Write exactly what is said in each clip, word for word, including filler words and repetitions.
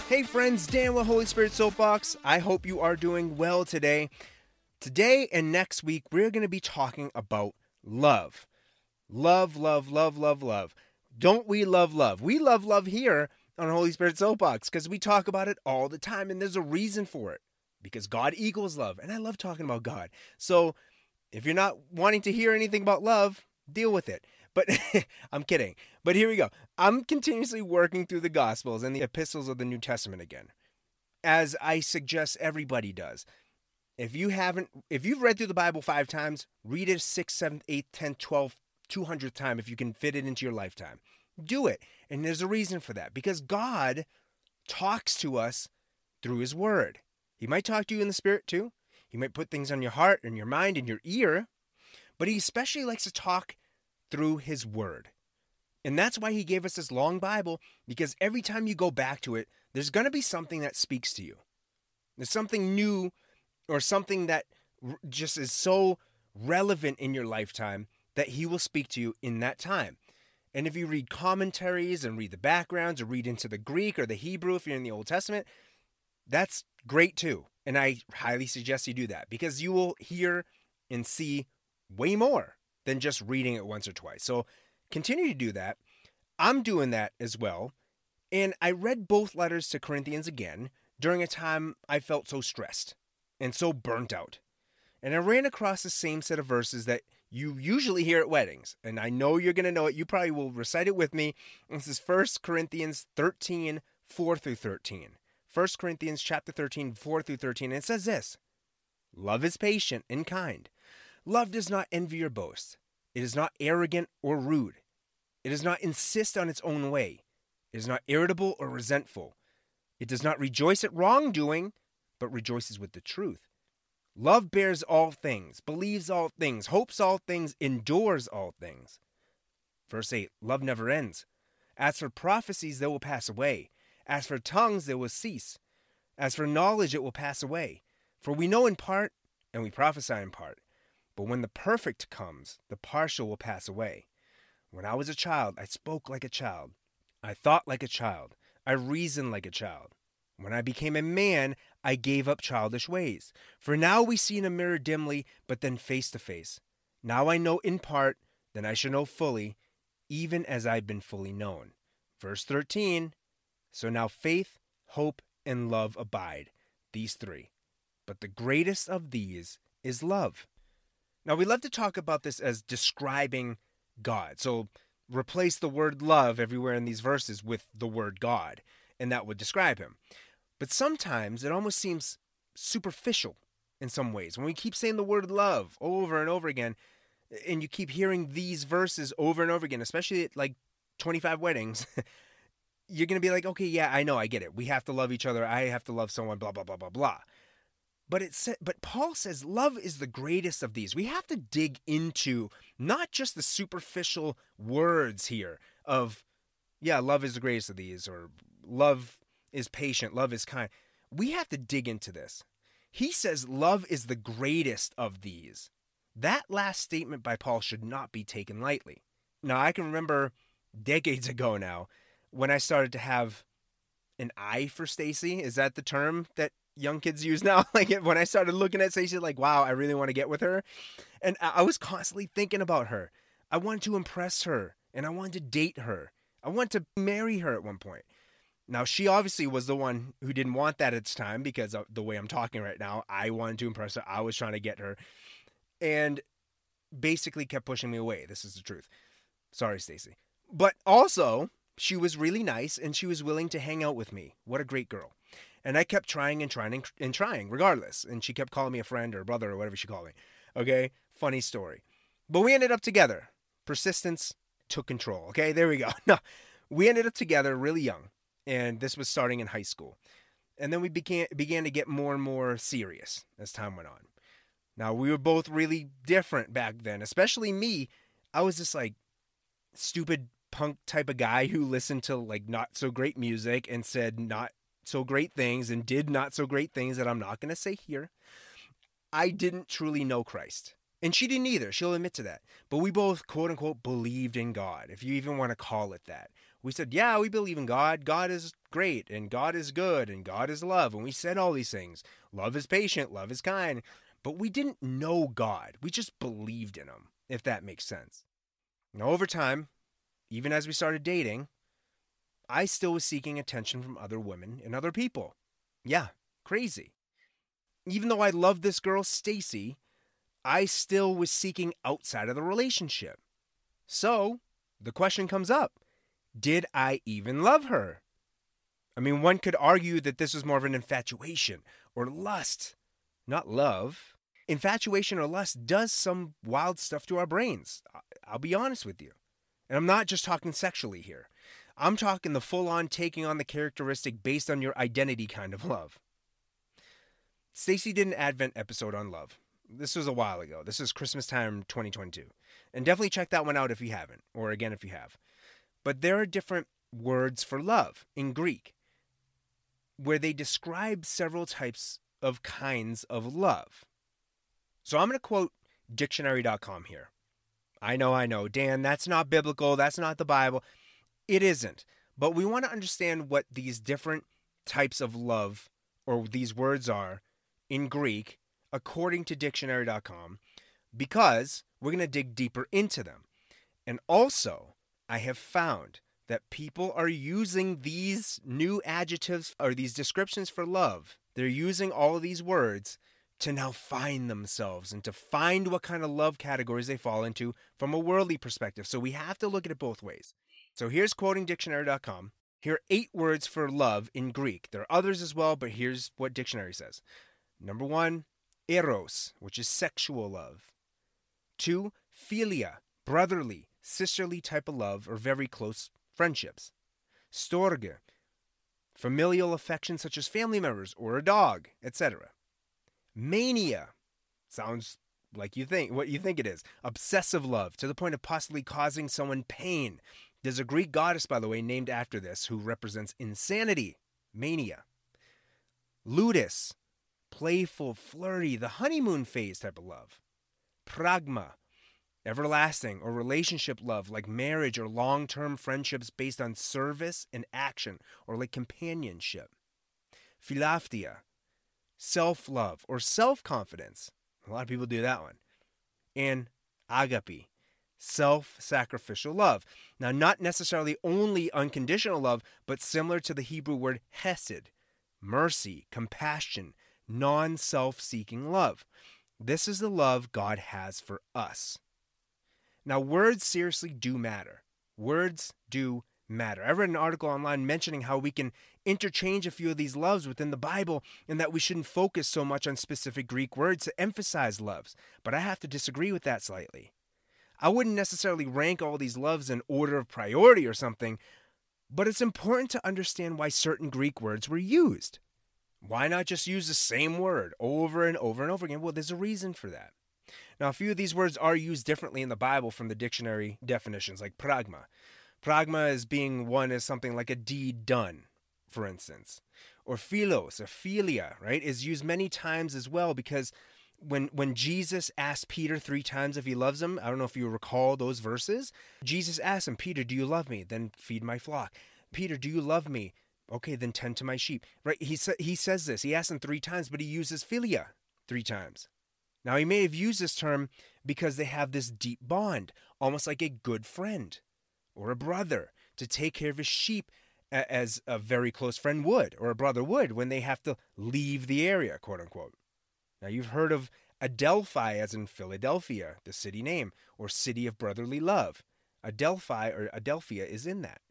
Hey friends, Dan with Holy Spirit Soapbox. I hope you are doing well today. Today and next week, we're going to be talking about love. Love, love, love, love, love. Don't we love love? We love love here on Holy Spirit Soapbox because we talk about it all the time, and there's a reason for it. Because God equals love, and I love talking about God. So if you're not wanting to hear anything about love, deal with it. But I'm kidding. But here we go. I'm continuously working through the Gospels and the epistles of the New Testament again, as I suggest everybody does. If you haven't, if you've read through the Bible five times, read it sixth, seventh, eighth, tenth, twelfth, two hundredth time if you can fit it into your lifetime. Do it. And there's a reason for that. Because God talks to us through His Word. He might talk to you in the Spirit too. He might put things on your heart and your mind and your ear. But He especially likes to talk through His Word. And that's why He gave us this long Bible, because every time you go back to it, there's going to be something that speaks to you. There's something new or something that just is so relevant in your lifetime that He will speak to you in that time. And if you read commentaries and read the backgrounds or read into the Greek or the Hebrew if you're in the Old Testament, that's great too. And I highly suggest you do that because you will hear and see way more than just reading it once or twice. So continue to do that. I'm doing that as well. And I read both letters to Corinthians again during a time I felt so stressed and so burnt out. And I ran across the same set of verses that you usually hear at weddings. And I know you're going to know it. You probably will recite it with me. This is First Corinthians thirteen, four through thirteen. First Corinthians chapter thirteen, four through thirteen. And it says this: Love is patient and kind. Love does not envy or boast. It is not arrogant or rude. It does not insist on its own way. It is not irritable or resentful. It does not rejoice at wrongdoing, but rejoices with the truth. Love bears all things, believes all things, hopes all things, endures all things. Verse eight, love never ends. As for prophecies, they will pass away. As for tongues, they will cease. As for knowledge, it will pass away. For we know in part, and we prophesy in part. But when the perfect comes, the partial will pass away. When I was a child, I spoke like a child. I thought like a child. I reasoned like a child. When I became a man, I gave up childish ways. For now we see in a mirror dimly, but then face to face. Now I know in part, then I shall know fully, even as I've been fully known. Verse thirteen, so now faith, hope, and love abide, these three. But the greatest of these is love. Now, we love to talk about this as describing God. So replace the word love everywhere in these verses with the word God, and that would describe Him. But sometimes it almost seems superficial in some ways. When we keep saying the word love over and over again, and you keep hearing these verses over and over again, especially at like twenty-five weddings, you're going to be like, okay, yeah, I know, I get it. We have to love each other. I have to love someone, blah, blah, blah, blah, blah. But it sa- but Paul says love is the greatest of these. We have to dig into not just the superficial words here of, yeah, love is the greatest of these, or love is patient, love is kind. We have to dig into this. He says love is the greatest of these. That last statement by Paul should not be taken lightly. Now, I can remember decades ago now when I started to have an eye for Stacy. Is that the term that young kids use now? Like when I started looking at Stacey, like, wow, I really want to get with her. And I was constantly thinking about her. I wanted to impress her and I wanted to date her. I wanted to marry her at one point. Now, she obviously was the one who didn't want that at the time because of the way I'm talking right now. I wanted to impress her. I was trying to get her and basically kept pushing me away. This is the truth. Sorry, Stacey. But also, she was really nice and she was willing to hang out with me. What a great girl. And I kept trying and trying and, and trying regardless. And she kept calling me a friend or a brother or whatever she called me. Okay? Funny story. But we ended up together. Persistence took control. Okay? There we go. No, we ended up together really young. And this was starting in high school. And then we began began to get more and more serious as time went on. Now, we were both really different back then. Especially me. I was this like stupid punk type of guy who listened to like not so great music and said not so great things and did not so great things that I'm not going to say here. I didn't truly know Christ. And she didn't either. She'll admit to that. But we both, quote unquote, believed in God, if you even want to call it that. We said, yeah, we believe in God. God is great, and God is good, and God is love. And we said all these things. Love is patient, love is kind. But we didn't know God. We just believed in him, if that makes sense. Now, over time, even as we started dating, I still was seeking attention from other women and other people. Yeah, crazy. Even though I loved this girl, Stacy, I still was seeking outside of the relationship. So, the question comes up, did I even love her? I mean, one could argue that this was more of an infatuation or lust, not love. Infatuation or lust does some wild stuff to our brains. I'll be honest with you. And I'm not just talking sexually here. I'm talking the full-on taking on the characteristic based on your identity kind of love. Stacy did an Advent episode on love. This was a while ago. This is Christmas time twenty twenty-two. And definitely check that one out if you haven't, or again if you have. But there are different words for love in Greek where they describe several types of kinds of love. So I'm going to quote dictionary dot com here. I know, I know, Dan, that's not biblical. That's not the Bible. It isn't. But we want to understand what these different types of love or these words are in Greek according to dictionary dot com because we're going to dig deeper into them. And also, I have found that people are using these new adjectives or these descriptions for love. They're using all of these words to now find themselves and to find what kind of love categories they fall into from a worldly perspective. So we have to look at it both ways. So here's quoting dictionary dot com. Here are eight words for love in Greek. There are others as well, but here's what dictionary says. Number one, eros, which is sexual love. Two, philia, brotherly, sisterly type of love or very close friendships. Storge, familial affection such as family members or a dog, et cetera. Mania, sounds like you think what you think it is. Obsessive love to the point of possibly causing someone pain. There's a Greek goddess, by the way, named after this who represents insanity, mania. Ludus, playful, flirty, the honeymoon phase type of love. Pragma, everlasting or relationship love like marriage or long-term friendships based on service and action or like companionship. Philautia, self-love or self-confidence. A lot of people do that one. And agape, self-sacrificial love. Now, not necessarily only unconditional love, but similar to the Hebrew word hesed, mercy, compassion, non-self-seeking love. This is the love God has for us. Now, words seriously do matter. Words do matter. I read an article online mentioning how we can interchange a few of these loves within the Bible and that we shouldn't focus so much on specific Greek words to emphasize loves. But I have to disagree with that slightly. I wouldn't necessarily rank all these loves in order of priority or something, but it's important to understand why certain Greek words were used. Why not just use the same word over and over and over again? Well, there's a reason for that. Now, a few of these words are used differently in the Bible from the dictionary definitions, like pragma. Pragma is being one as something like a deed done, for instance. Or philos, or philia, right, is used many times as well because when when Jesus asked Peter three times if he loves him, I don't know if you recall those verses, Jesus asked him, Peter, do you love me? Then feed my flock. Peter, do you love me? Okay, then tend to my sheep. Right? He, sa- he says this. He asks him three times, but he uses philia three times. Now, he may have used this term because they have this deep bond, almost like a good friend or a brother to take care of his sheep as a very close friend would, or a brother would when they have to leave the area, quote unquote. Now, you've heard of Adelphi as in Philadelphia, the city name, or city of brotherly love. Adelphi or Adelphia is in that.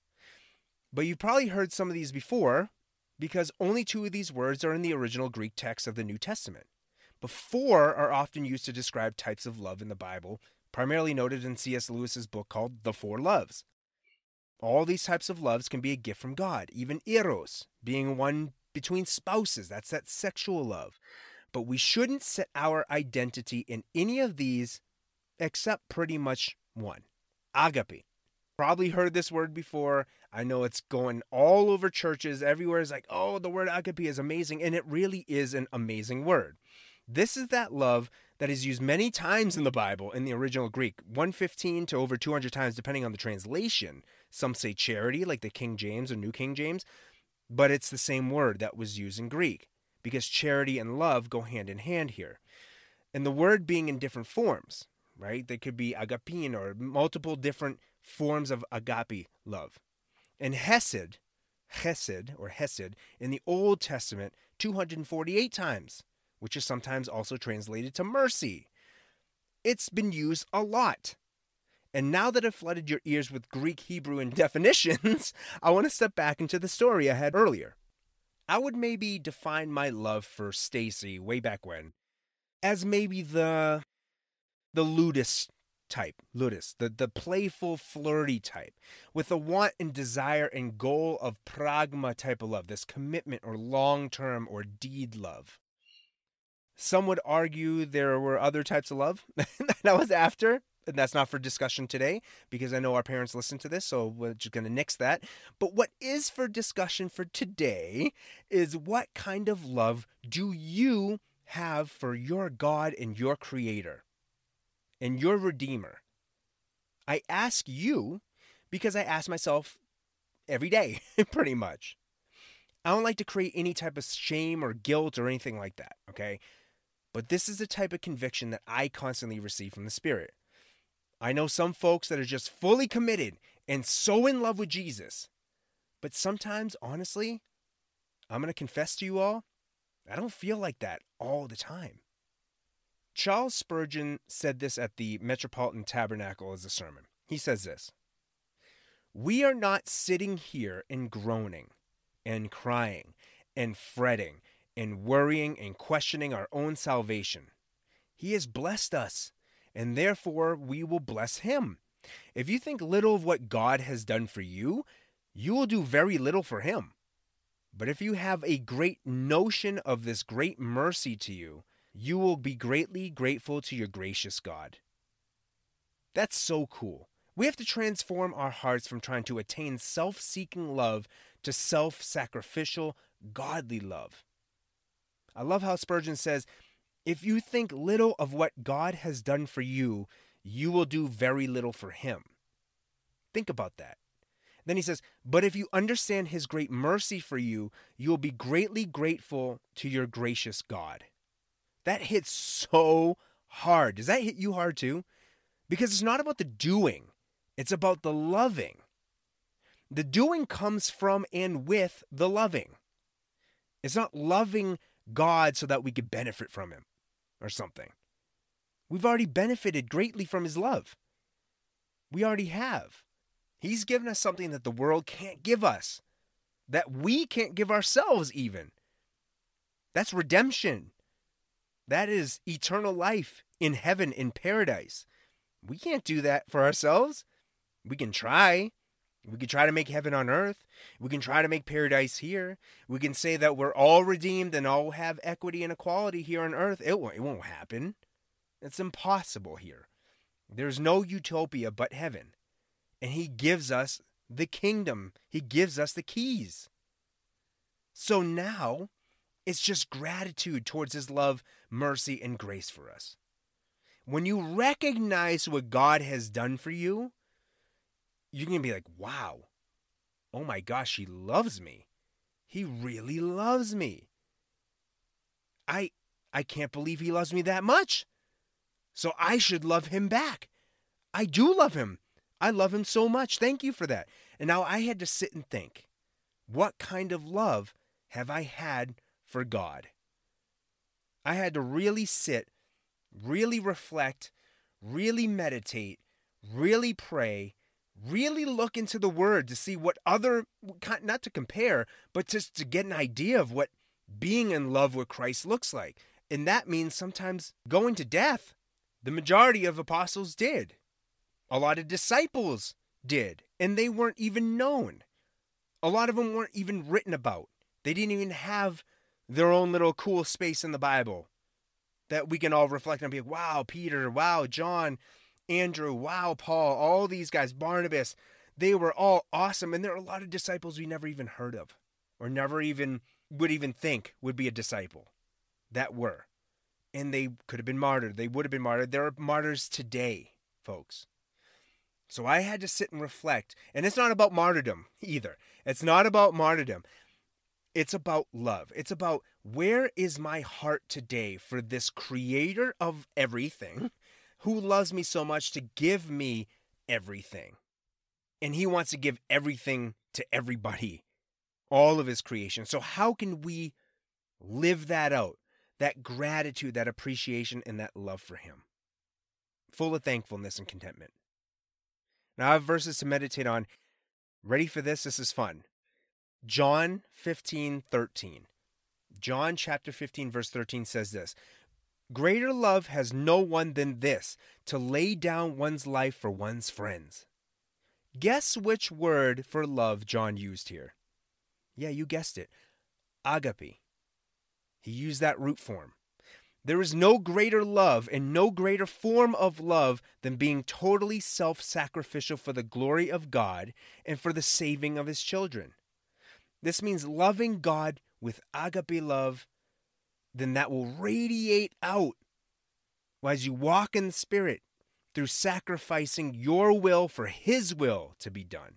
But you've probably heard some of these before because only two of these words are in the original Greek text of the New Testament. But four are often used to describe types of love in the Bible, primarily noted in C S Lewis's book called The Four Loves. All these types of loves can be a gift from God, even eros, being one between spouses. That's that sexual love. But we shouldn't set our identity in any of these except pretty much one, agape. Probably heard this word before. I know it's going all over churches. Everywhere is like, oh, the word agape is amazing. And it really is an amazing word. This is that love that is used many times in the Bible in the original Greek, one hundred fifteen to over two hundred times, depending on the translation, Some say charity, like the King James or New King James, but it's the same word that was used in Greek, because charity and love go hand in hand here. And the word being in different forms, right? They could be agapin or multiple different forms of agape love. And hesed, chesed or hesed, in the Old Testament, two hundred forty-eight times, which is sometimes also translated to mercy. It's been used a lot. And now that I've flooded your ears with Greek, Hebrew, and definitions, I want to step back into the story I had earlier. I would maybe define my love for Stacy way back when as maybe the the ludus type, ludus, the, the playful, flirty type, with a want and desire and goal of pragma type of love, this commitment or long-term or deed love. Some would argue there were other types of love that I was after, and that's not for discussion today, because I know our parents listen to this, so we're just going to nix that. But what is for discussion for today is, what kind of love do you have for your God and your Creator and your Redeemer? I ask you because I ask myself every day, pretty much. I don't like to create any type of shame or guilt or anything like that, okay? But this is the type of conviction that I constantly receive from the Spirit. I know some folks that are just fully committed and so in love with Jesus. But sometimes, honestly, I'm going to confess to you all, I don't feel like that all the time. Charles Spurgeon said this at the Metropolitan Tabernacle as a sermon. He says this: "We are not sitting here and groaning and crying and fretting and worrying and questioning our own salvation. He has blessed us, and therefore we will bless him. If you think little of what God has done for you, you will do very little for him. But if you have a great notion of this great mercy to you, you will be greatly grateful to your gracious God." That's so cool. We have to transform our hearts from trying to attain self-seeking love to self-sacrificial, godly love. I love how Spurgeon says, if you think little of what God has done for you, you will do very little for him. Think about that. Then he says, but if you understand his great mercy for you, you will be greatly grateful to your gracious God. That hits so hard. Does that hit you hard too? Because it's not about the doing. It's about the loving. The doing comes from and with the loving. It's not loving God so that we could benefit from him or something. We've already benefited greatly from his love. We already have. He's given us something that the world can't give us, that we can't give ourselves even. That's redemption. That is eternal life in heaven, in paradise. We can't do that for ourselves. We can try. We can try to make heaven on earth. We can try to make paradise here. We can say that we're all redeemed and all have equity and equality here on earth. It won't, it won't happen. It's impossible here. There's no utopia but heaven. And he gives us the kingdom. He gives us the keys. So now, it's just gratitude towards his love, mercy, and grace for us. When you recognize what God has done for you, you're going to be like, wow, oh my gosh, he loves me. He really loves me. I I can't believe he loves me that much. So I should love him back. I do love him. I love him so much. Thank you for that. And now I had to sit and think, what kind of love have I had for God? I had to really sit, really reflect, really meditate, really pray, really look into the Word to see what other, not to compare, but just to get an idea of what being in love with Christ looks like. And that means sometimes going to death. The majority of apostles did. A lot of disciples did, and they weren't even known. A lot of them weren't even written about. They didn't even have their own little cool space in the Bible that we can all reflect on and be like, wow, Peter, wow, John, Andrew, wow, Paul, all these guys, Barnabas, they were all awesome. And there are a lot of disciples we never even heard of or never even would even think would be a disciple that were. And they could have been martyred. They would have been martyred. There are martyrs today, folks. So I had to sit and reflect. And it's not about martyrdom either. It's not about martyrdom. It's about love. It's about, where is my heart today for this creator of everything who loves me so much to give me everything? And he wants to give everything to everybody, all of his creation. So how can we live that out? That gratitude, that appreciation, and that love for him. Full of thankfulness and contentment. Now I have verses to meditate on. Ready for this? This is fun. John fifteen thirteen. John chapter fifteen verse thirteen says this: greater love has no one than this, to lay down one's life for one's friends. Guess which word for love John used here? Yeah, you guessed it. Agape. He used that root form. There is no greater love and no greater form of love than being totally self-sacrificial for the glory of God and for the saving of his children. This means loving God with agape love, then that will radiate out as you walk in the Spirit through sacrificing your will for his will to be done.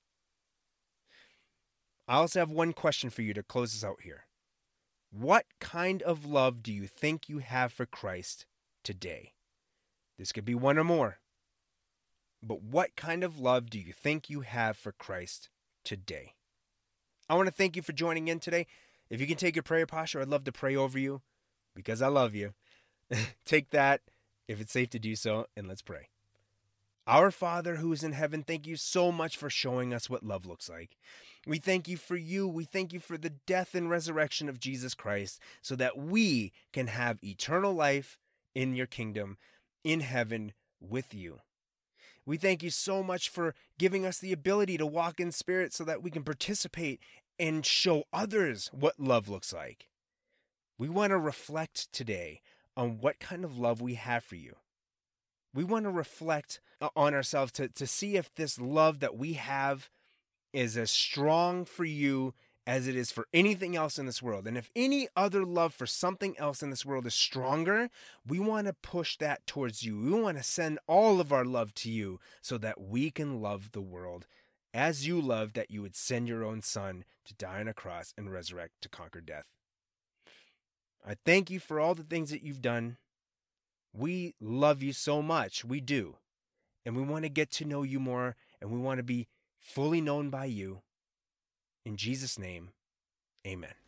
I also have one question for you to close us out here. What kind of love do you think you have for Christ today? This could be one or more. But what kind of love do you think you have for Christ today? I want to thank you for joining in today. If you can take your prayer posture, I'd love to pray over you because I love you. Take that if it's safe to do so, and let's pray. Our Father who is in heaven, thank you so much for showing us what love looks like. We thank you for you. We thank you for the death and resurrection of Jesus Christ so that we can have eternal life in your kingdom, in heaven with you. We thank you so much for giving us the ability to walk in Spirit so that we can participate and show others what love looks like. We want to reflect today on what kind of love we have for you. We want to reflect on ourselves to, to see if this love that we have is as strong for you as it is for anything else in this world. And if any other love for something else in this world is stronger, we want to push that towards you. We want to send all of our love to you so that we can love the world as you loved, that you would send your own Son to die on a cross and resurrect to conquer death. I thank you for all the things that you've done. We love you so much. We do. And we want to get to know you more, and we want to be fully known by you. In Jesus' name, amen.